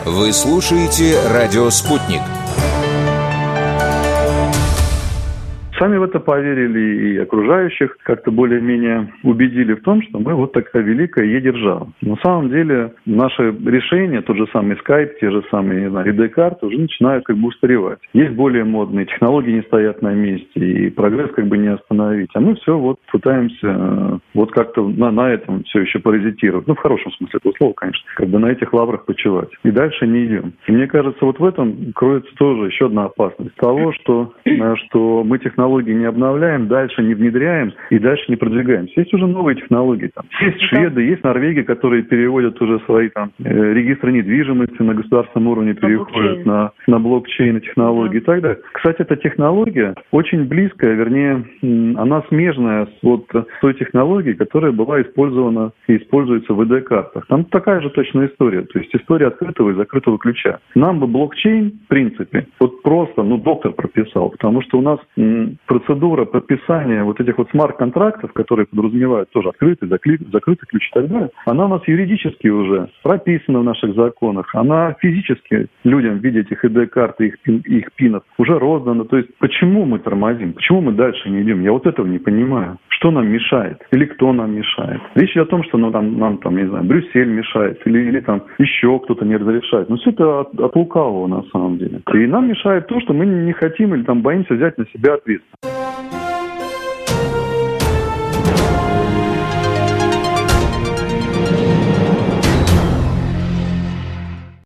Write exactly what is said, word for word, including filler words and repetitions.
Вы слушаете «Радио Спутник». Сами в это поверили, и окружающих как-то более-менее убедили в том, что мы вот такая великая Е-держава. На самом деле наши решения, тот же самый Skype, те же самые, не знаю, ай ди-карты уже начинают как бы устаревать. Есть более модные, технологии не стоят на месте, и прогресс как бы не остановить. А мы все вот пытаемся вот как-то на, на этом все еще паразитировать. Ну, в хорошем смысле этого слова, конечно. Как бы на этих лаврах почивать. И дальше не идем. И мне кажется, вот в этом кроется тоже еще одна опасность того, что, что мы технологии технологии не обновляем, дальше не внедряем и дальше не продвигаемся. Есть уже новые технологии. Там. Есть шведы, есть Норвегия, которые переводят уже свои там, регистры недвижимости на государственном уровне, переходят на, на блокчейн технологии mm-hmm. и так далее. Кстати, эта технология очень близкая, вернее, она смежная с, вот, с той технологией, которая была использована и используется в и ди-картах. Там такая же точная история. То есть история открытого и закрытого ключа. Нам бы блокчейн, в принципе, вот просто, ну, доктор прописал, потому что у нас процедура подписания вот этих вот смарт-контрактов, которые подразумевают тоже открытый, закрытый ключ и так далее, она у нас юридически уже прописана в наших законах, она физически людям в виде этих и ди-карт и их, пин, их пинов уже роздана. То есть почему мы тормозим? Почему мы дальше не идем? Я вот этого не понимаю. Что нам мешает? Или кто нам мешает? Речь идет о том, что ну, там, нам, там, не знаю, Брюссель мешает или, или там еще кто-то не разрешает. Но все это от, от лукавого на самом деле. И нам мешает то, что мы не хотим или там боимся взять на себя ответственность.